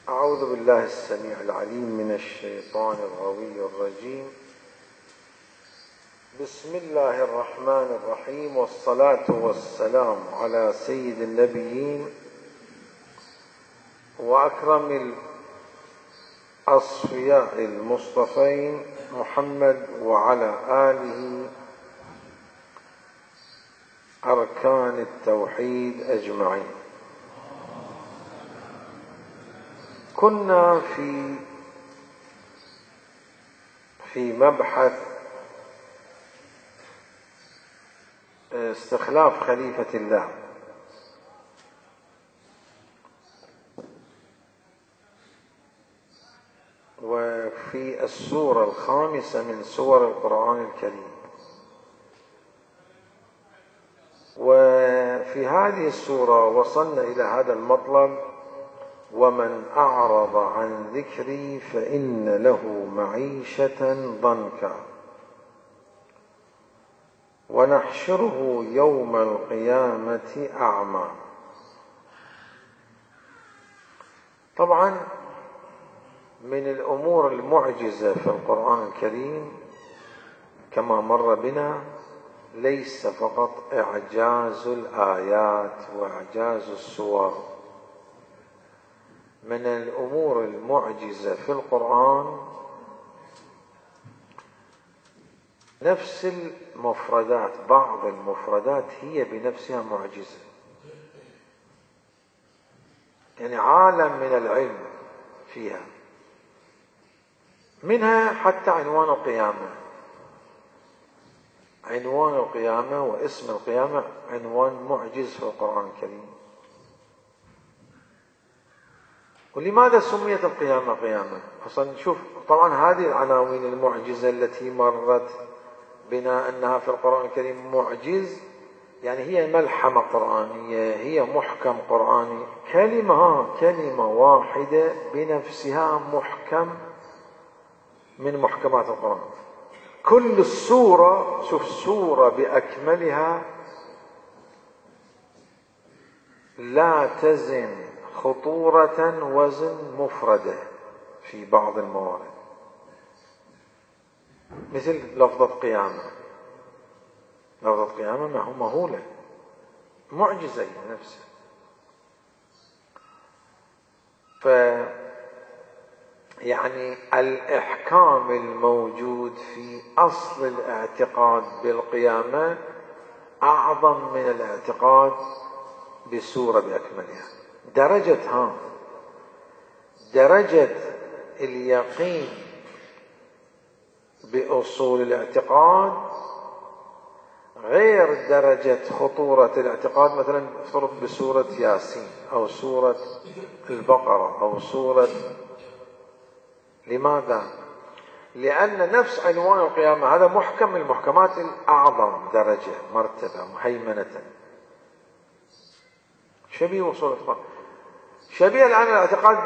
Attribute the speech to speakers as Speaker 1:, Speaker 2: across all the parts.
Speaker 1: أعوذ بالله السميع العليم من الشيطان الغوي الرجيم. بسم الله الرحمن الرحيم، والصلاة والسلام على سيد النبيين وأكرم الأصفياء المصطفين محمد وعلى آله أركان التوحيد أجمعين. كنا في مبحث استخلاف خليفة الله، وفي السورة الخامسة من سور القرآن الكريم. وفي هذه السورة وصلنا إلى هذا المطلب: ومن أعرض عن ذكري فإن له معيشة ضنكا ونحشره يوم القيامة أعمى. طبعا من الأمور المعجزة في القرآن الكريم كما مر بنا ليس فقط إعجاز الآيات وإعجاز السور. من الأمور المعجزة في القرآن نفس المفردات، بعض المفردات هي بنفسها معجزة، يعني عالم من العلم فيها، منها حتى عنوان القيامة. عنوان القيامة واسم القيامة عنوان معجز في القرآن الكريم. ولماذا سميت القيامة قيامة؟ أصلا شوف، طبعا هذه العناوين المعجزة التي مرت بنا أنها في القرآن الكريم معجز، يعني هي ملحمة قرآنية، هي محكم قرآني، كلمة واحدة بنفسها محكم من محكمات القرآن. كل السورة، شوف، سورة بأكملها لا تزن خطورة وزن مفردة في بعض الموارد، مثل لفظة قيامة. لفظة قيامة مهولة، معجزة نفسها. يعني الإحكام الموجود في أصل الاعتقاد بالقيامة أعظم من الاعتقاد بالسورة بأكملها. درجة اليقين بأصول الاعتقاد غير درجة خطورة الاعتقاد مثلا فرض بسورة ياسين أو سورة البقرة أو سورة. لماذا؟ لأن نفس عنوان القيامة هذا محكم من المحكمات الأعظم درجة مرتبة مهيمنة، شبيه وصول الاعتقاد، شبيه الآن الاعتقاد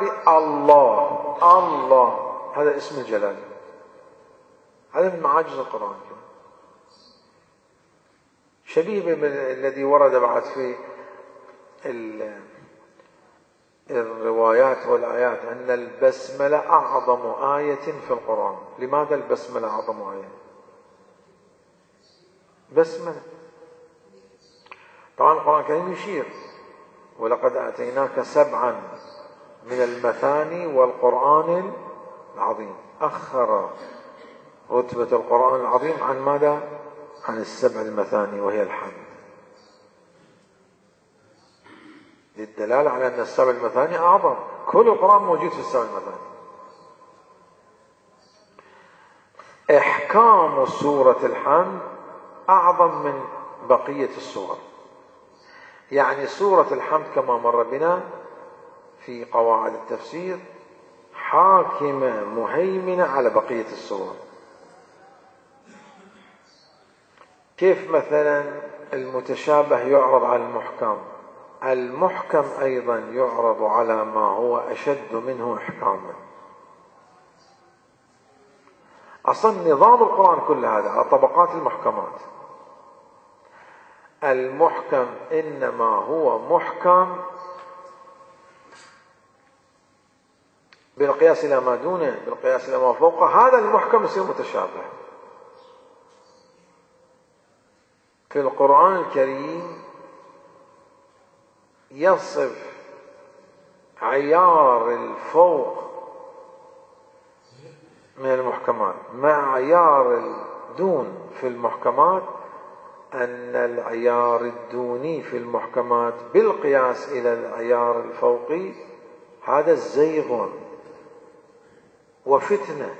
Speaker 1: الله هذا اسم الجلال، هذا من معاجز القرآن. شبيه الذي ورد بعد في الروايات والآيات أن البسملة أعظم آية في القرآن. لماذا البسملة أعظم آية؟ بسملة. طبعا القرآن الكريم يشير: ولقد آتيناك 7 من المثاني والقرآن العظيم. أخر رتبة القرآن العظيم عن ماذا؟ عن 7 المثاني وهي الحمد، للدلالة على أن 7 المثاني أعظم. كل القرآن موجود في 7 المثاني. إحكام سورة الحمد أعظم من بقية السور. يعني سورة الحمد كما مر بنا في قواعد التفسير حاكمة مهيمنة على بقية السور. كيف مثلا المتشابه يعرض على المحكم، المحكم أيضا يعرض على ما هو أشد منه إحكاما. أصلا نظام القرآن كل هذا على طبقات المحكمات. المحكم إنما هو محكم بالقياس إلى ما دونه بالقياس إلى ما فوقه، هذا المحكم يصير متشابه. في القرآن الكريم يصف عيار الفوق من المحكمات مع عيار الدون في المحكمات، أن العيار الدوني في المحكمات بالقياس إلى العيار الفوقي هذا زيغ وفتنة.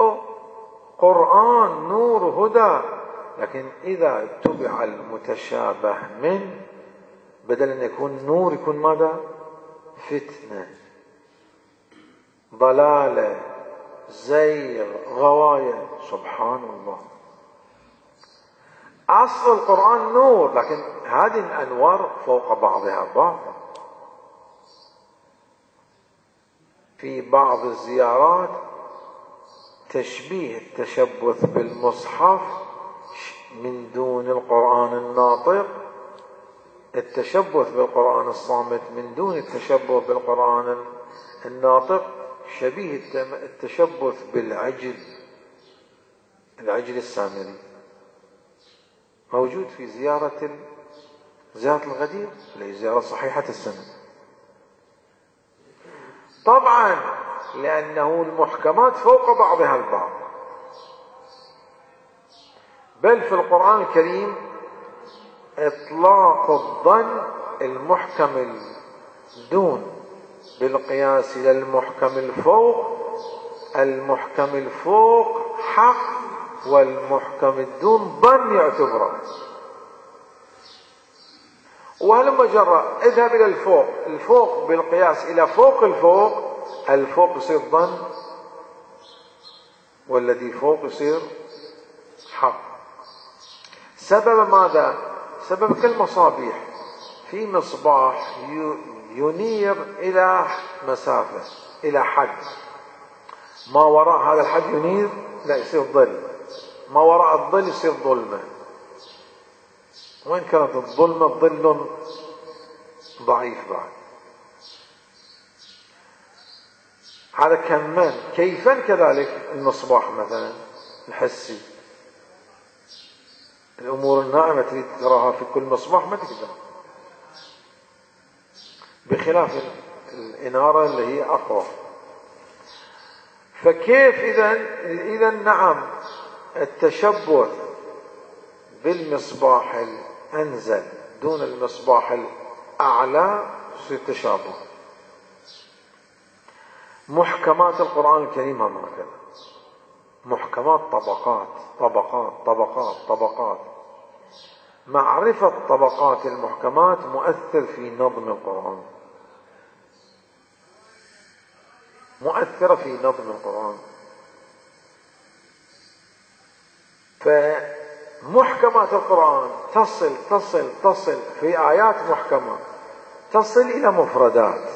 Speaker 1: قرآن نور هدى، لكن إذا اتبع المتشابه من بدل أن يكون نور يكون ماذا؟ فتنة، ضلالة، زيغ، غواية. سبحان الله. أصل القرآن نور، لكن هذه الأنوار فوق بعضها بعض. في بعض الزيارات تشبيه التشبث بالمصحف من دون القرآن الناطق، التشبث بالقرآن الصامت من دون التشبث بالقرآن الناطق، شبيه التشبث بالعجل، العجل السامري، موجود في زيارة الغدير، اللي هي زيارة صحيحة السنة. طبعا لأنه المحكمات فوق بعضها البعض، بل في القرآن الكريم إطلاق الظن المحكم الدون بالقياس إلى المحكم الفوق، المحكم الفوق حق والمحكم الدون ظن يعتبره. وهلما جرى اذهب إلى الفوق، الفوق بالقياس إلى فوق الفوق، الفوق يصير ظن والذي فوق يصير حق. سبب ماذا؟ سبب كالمصابيح، في مصباح ينير إلى مسافة، إلى حد، ما وراء هذا الحد ينير لا يصير ظل، ما وراء الظل يصير ظلمة. وين كانت الظلمة؟ ظل ضعيف بعد. هذا كمان كيفا كذلك المصباح مثلا الحسي، الأمور الناعمة تريد تراها في كل مصباح ما تقدر، بخلاف الإنارة اللي هي أقوى. فكيف إذا نعم التشبث بالمصباح الأنزل دون المصباح الأعلى يصير تشابه. محكمات القرآن الكريم هم هكذا، محكمات طبقات طبقات طبقات طبقات. معرفة طبقات المحكمات مؤثر في نظم القرآن، مؤثرة في نظم القرآن. فمحكمات القرآن تصل في آيات محكمة تصل إلى مفردات.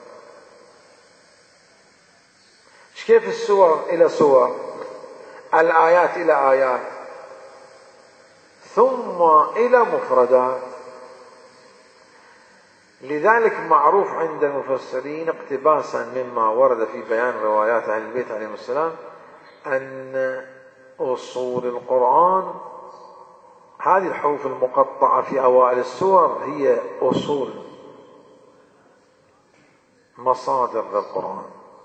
Speaker 1: كيف السور إلى سور، الآيات إلى آيات، ثم إلى مفردات. لذلك معروف عند المفسرين اقتباسا مما ورد في بيان روايات أهل البيت عليهم السلام أن أصول القرآن هذه الحروف المقطعة في أوائل السور هي أصول مصادر للقرآن.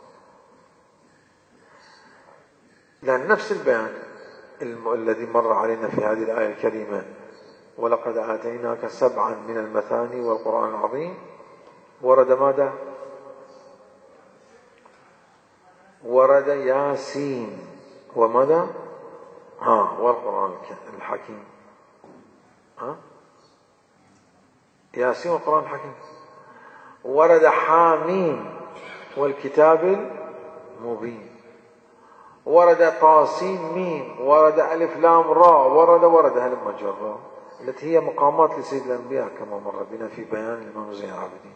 Speaker 1: لأن نفس البيان الذي مر علينا في هذه الآية الكريمة ولقد آتيناك 7 من المثاني والقرآن العظيم، ورد ماذا؟ ورد ياسين وماذا؟ والقرآن الحكيم. ياسين والقرآن الحكيم. ورد حاميم والكتاب المبين. ورد طاسين ميم. ورد ألف لام را. ورد هلم جرا، التي هي مقامات لسيد الأنبياء كما مر بنا في بيان الإمام زين العابدين.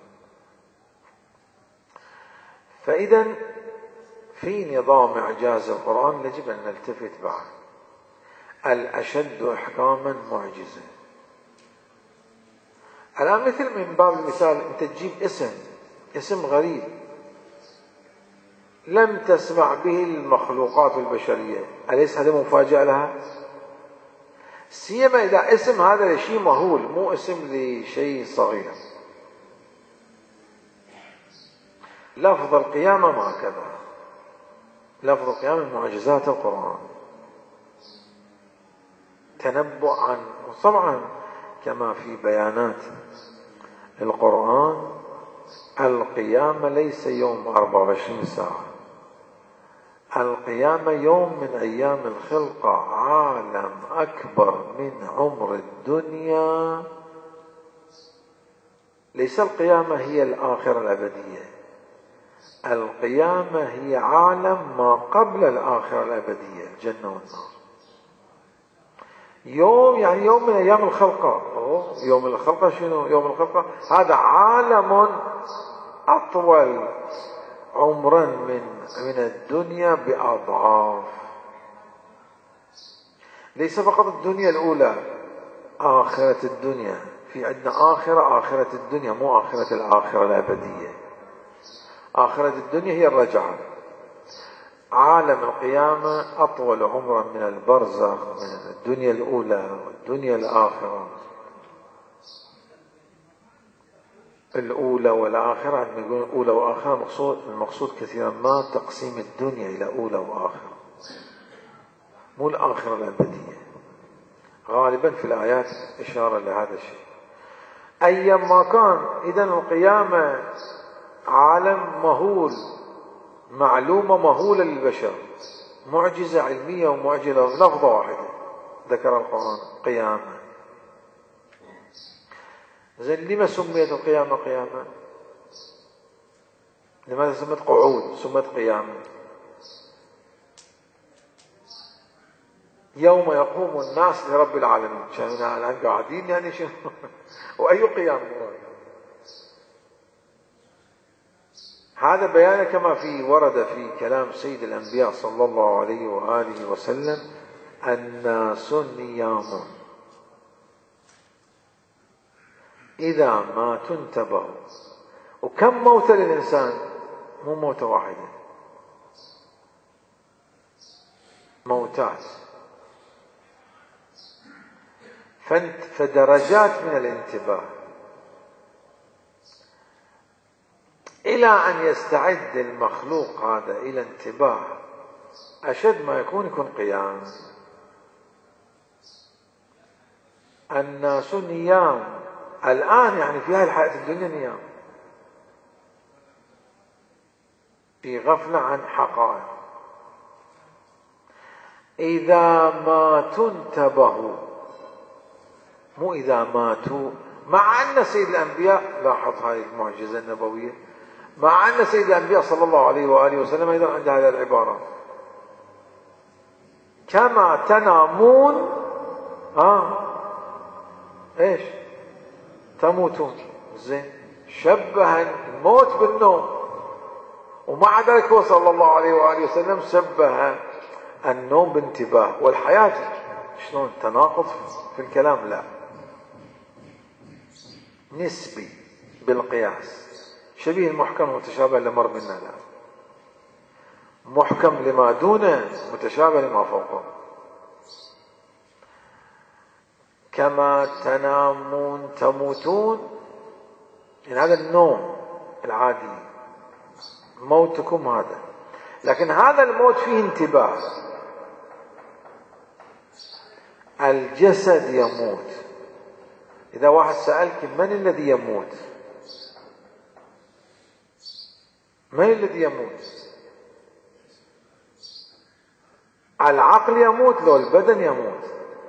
Speaker 1: فإذا في نظام إعجاز القرآن يجب أن نلتفت معه. الأشد إحكاما معجزة. الآن مثل من باب المثال، أنت تجيب اسم غريب لم تسمع به المخلوقات البشرية، أليس هذا مفاجأة لها؟ سيما إذا اسم هذا لشيء مهول، مو اسم لشيء صغير. لفظ القيامة ما كذا، لفظ القيامة من معجزات القرآن، تنبؤ عن، وطبعا كما في بيانات القرآن القيامة ليس يوم 24 ساعة، القيامة يوم من أيام الخلقة، عالم أكبر من عمر الدنيا. ليس القيامة هي الآخرة الأبدية، القيامة هي عالم ما قبل الآخرة الأبدية، الجنة والنار. يوم يعني يوم من أيام الخلقة. يوم الخلقة شنو؟ يوم الخلقة هذا عالم أطول عمرا من الدنيا بأضعاف. ليس فقط الدنيا الأولى، آخرة الدنيا، في عندنا آخرة الدنيا، مو آخرة الآخرة الأبدية. آخرة الدنيا هي الرجعة. عالم القيامة أطول عمرا من البرزخ، من الدنيا الأولى والدنيا الآخرة. الأولى والآخرة، عندما يقولون أولى وآخرة المقصود كثيرا ما تقسيم الدنيا إلى أولى وآخرة، مو الآخرة الأبدية. غالبا في الآيات إشارة لهذا الشيء. أيما كان، إذن القيامة عالم مهول، معلومة مهولة للبشر، معجزة علمية ومعجزة، لفظة واحدة ذكر القرآن قيامة. زين، لما سميت القيامة قيامة؟ لماذا سمت قعود سمت قيامة؟ يوم يقوم الناس لرب العالمين، شايفين الآن قاعدين يعني شنو؟ وأي قيام؟ هذا بيان كما ورد في كلام سيد الأنبياء صلى الله عليه وآله وسلم: الناس نيام إذا ماتوا انتبهوا. وكم موت للإنسان؟ مو موتة واحدة، موتات، فدرجات من الانتباه إلى أن يستعد المخلوق هذا إلى انتباه أشد ما يكون قيام. الناس نيام الآن، يعني في هذه الحياة الدنيا نيام، في غفلة عن حقائق. إذا ماتوا انتبهوا، مو إذا ماتوا. مع أن سيد الأنبياء، لاحظ هذه المعجزة النبوية، مع أن سيد الأنبياء صلى الله عليه وآله وسلم أيضا عند هذه العبارة: كما تنامون إيش؟ تموتون. زين، شبه الموت بالنوم، ومع ذلك هو صلى الله عليه وآله وسلم شبه النوم بانتباه. والحياة شلون؟ تناقض في الكلام؟ لا، نسبي بالقياس، شبيه المحكم متشابه لمر منا، لا، محكم لما دونه، متشابه لما فوقه. كما تنامون تموتون، يعني هذا النوم العادي، موتكم هذا. لكن هذا الموت فيه انتباه. الجسد يموت. إذا واحد سألك من الذي يموت، من الذي يموت؟ العقل يموت لو البدن يموت؟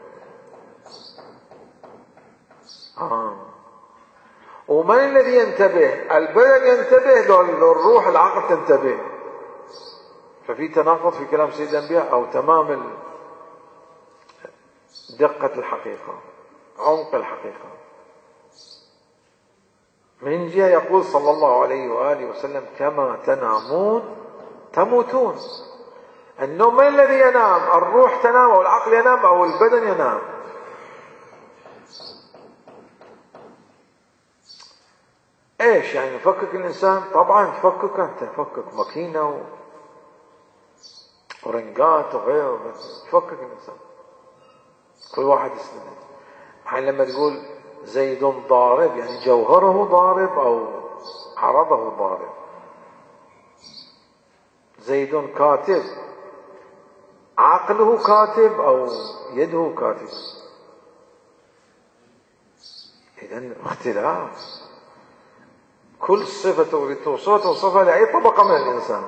Speaker 1: ومن الذي ينتبه؟ البدن ينتبه لو الروح العقل تنتبه. ففي تناقض في كلام سيد الأنبياء، أو تمام دقة الحقيقة، عمق الحقيقة. من جهة يقول صلى الله عليه وآله وسلم: كما تنامون تموتون. النوم من الذي ينام؟ الروح تنام أو العقل ينام أو البدن ينام؟ ايش يعني؟ يفكك الانسان؟ طبعا تفكك، انت تفكك ماكينه ورنقات وغيره، تفكك الإنسان كل واحد يسند. الحين لما تقول زيد ضارب يعني جوهره ضارب أو عرضه ضارب. زيد كاتب عقله كاتب أو يده كاتب. إذن اختلاف. كل صفة تريد توصفها لأي طبقة من الإنسان.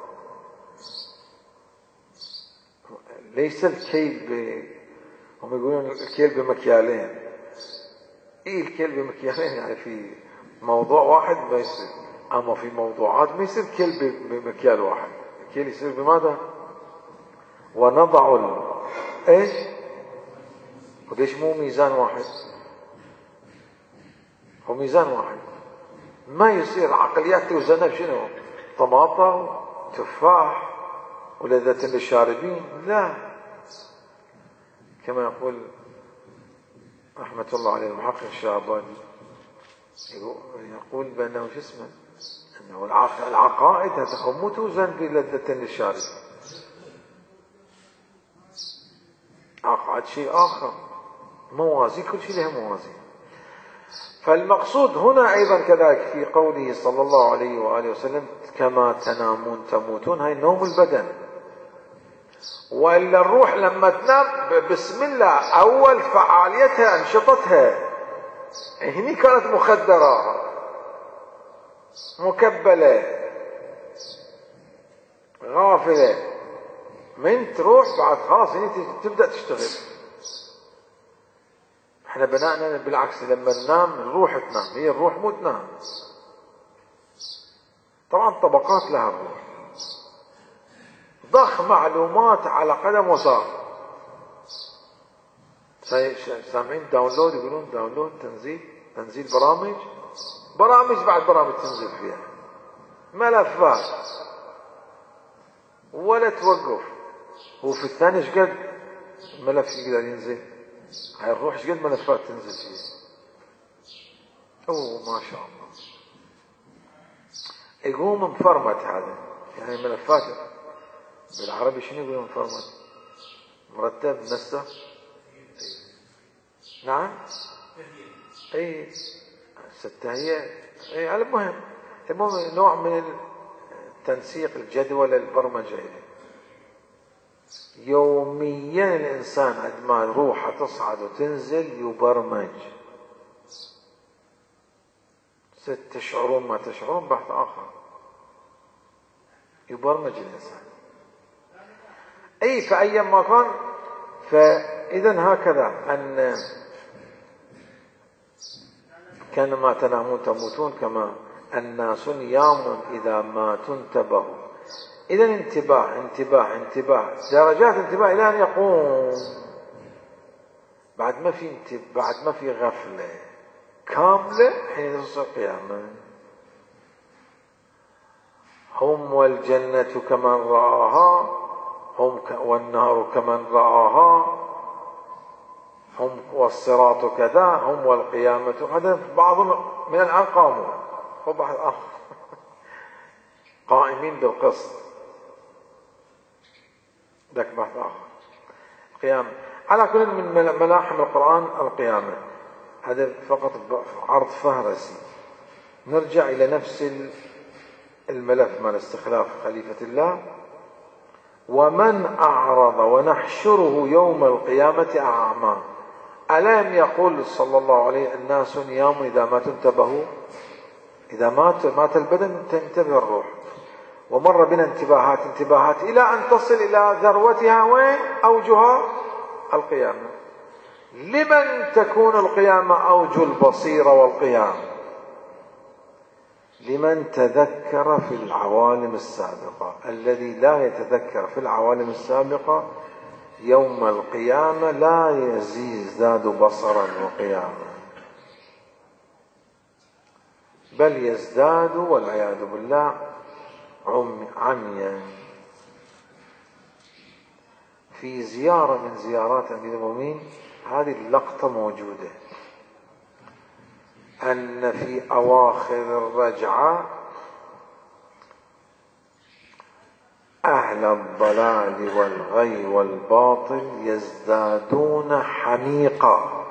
Speaker 1: ليس الكيل هم يقولون الكيل بمكيالين. الكيل بمكيالين يعني في موضوع واحد ما يصير، أما في موضوعات ما يصير كيل بمكيال واحد. الكيل يصير بماذا؟ ونضع ايش؟ وليش مو ميزان واحد؟ هو ميزان واحد. ما يصير عقليات توزنها بشنو؟ طماطم، تفاح، ولذة للشاربين؟ لا. كما يقول رحمة الله عليه المحقق الشعباني، يقول بأنه شو اسمه؟ أنه العقائد مو توزن بلذة للشاربين. عقائد شيء آخر، موازي، كل شيء له موازي. فالمقصود هنا أيضا كذلك في قوله صلى الله عليه وآله وسلم كما تنامون تموتون، هاي نوم البدن. وإلا الروح لما تنام بسم الله أول فعاليتها أنشطتها، هني كانت مخدرة مكبلة غافلة، من تروح بعد خلاص هني تبدأ تشتغل. احنا بناءنا بالعكس، لما ننام الروح تنام، هي الروح مو تنام. طبعا طبقات لها الروح، ضخ معلومات على قدم وساق. سامعين داونلود، يقولون داونلود، تنزيل برامج بعد برامج تنزل فيها ملفات ولا توقف. هو في الثاني ايش قد ملف يقدر ينزل؟ هاي الروح ايش قد ملفات تنزل فيها؟ اوه ما شاء الله، يقوم مفرمت. هذا يعني ملفات بالعربي شنو يقولون مفرمت؟ مرتب، منسق. نعم، اي التهيئة. اي المهم نوع من تنسيق الجدول البرمجة. يوميا الإنسان عندما روحه تصعد وتنزل يبرمج. تشعرون ما تشعرون بحث آخر، يبرمج الإنسان. أي فأي ما كان. فإذا هكذا أن كما تنامون تموتون كما الناس نيام إذا ما تنتبهوا. إذا انتباه درجات انتباه إلى أن يقوم. بعد ما في غفلة كاملة حين تصل القيامة. هم والجنة كمن رآها، هم والنار كمن رآها، هم والصراط كذا، هم والقيامة. هذا بعض من الآن قاموا وبعض قائمين بالقسط. ذاك بحث آخر. القيامة على كل من ملاحم القرآن القيامة. هذا فقط عرض فهرسي. نرجع إلى نفس الملف مال استخلاف خليفة الله. ومن أعرض ونحشره يوم القيامة أعمى. ألم يقول صلى الله عليه الناس نيام إذا ما تنتبهوا؟ إذا مات البدن تنتبه الروح. ومر بنا انتباهات إلى أن تصل إلى ذروتها. وين أوجها؟ القيامة. لمن تكون القيامة أوج البصيرة والقيام؟ لمن تذكر في العوالم السابقة. الذي لا يتذكر في العوالم السابقة يوم القيامة لا يزداد بصرا وقياما، بل يزداد والعياذ بالله عميا. في زيارة من زيارات أمير المؤمنين هذه اللقطة موجودة، أن في أواخر الرجعة أهل أهل الضلال والغي والباطل يزدادون حميقة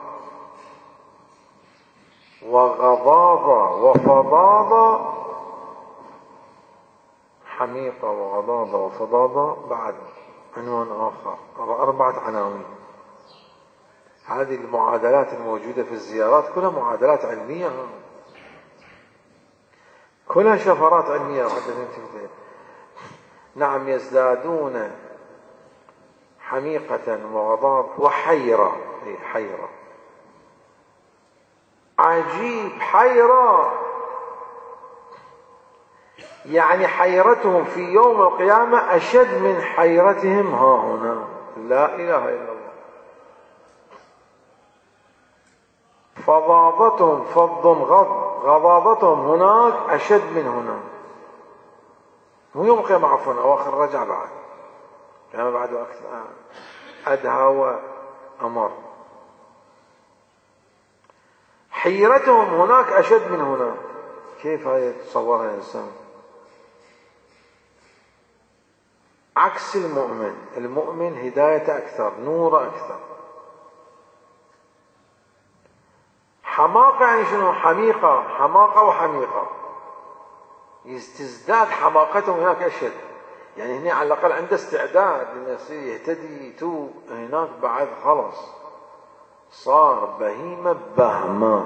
Speaker 1: وغضاضة وفظاظة. حميقة وغضاضة وفظاظة بعد عنوان آخر، 4 عناوين. هذه المعادلات الموجودة في الزيارات كلها معادلات علمية، كلها شفرات علمية حتى ننتبه. نعم، يزدادون حميقة وغضاض وحيرة. حيرة عجيب، حيرة يعني حيرتهم في يوم القيامة أشد من حيرتهم ها هنا. لا إله إلا الله. فظاظتهم فظ غض، غضاضتهم هناك أشد من هنا. مو يوم القيامة، عفوا، أواخر رجع بعد، كما بعد أكثر أدهى وأمر. حيرتهم هناك أشد من هنا. كيف هذا يتصورها الإنسان؟ عكس المؤمن. المؤمن هداية أكثر، نور أكثر. حماقة يعني شنو؟ حميقة، حماقة وحميقة، تزداد حماقتهم هناك أشد. يعني هنا على الأقل عنده استعداد أن يهتدي يتوب، هناك بعد خلص صار بهيمة بهمة.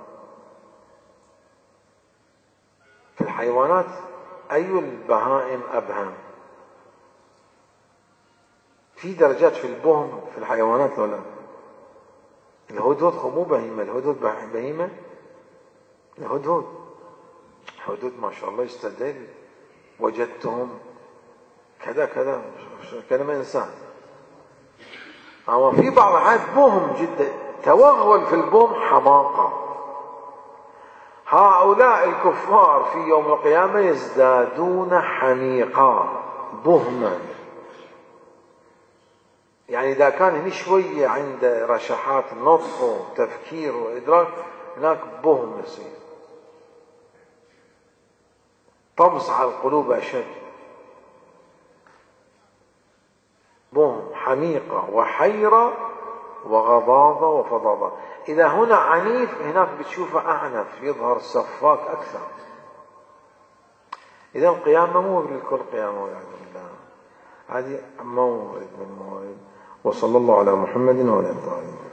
Speaker 1: في الحيوانات أي البهائم أبهم؟ في درجات في البهم في الحيوانات ولا؟ الهدهد مو بهيمة، الهدهد بهيمة. الهدهد ما شاء الله يستدل، وجدتهم كذا كذا كلمة إنسان. أما في بعض الحالات بهم جدا، توغل في البهم حماقة. هؤلاء الكفار في يوم القيامة يزدادون حميقة بهما. يعني إذا كان هنا شوية عند رشحات نطق وتفكير وإدراك، هناك بهم يصير، طمس على القلوب أشد. بهم حميقة وحيرة وغضاضة وفظاظة. إذا هنا عنيف، هناك بتشوفه أعنف، يظهر سفاك أكثر. إذا القيامة مو للكل قيامة والعياذ بالله، هذه مورد من الموارد. وصلى الله على محمد وعلى آله.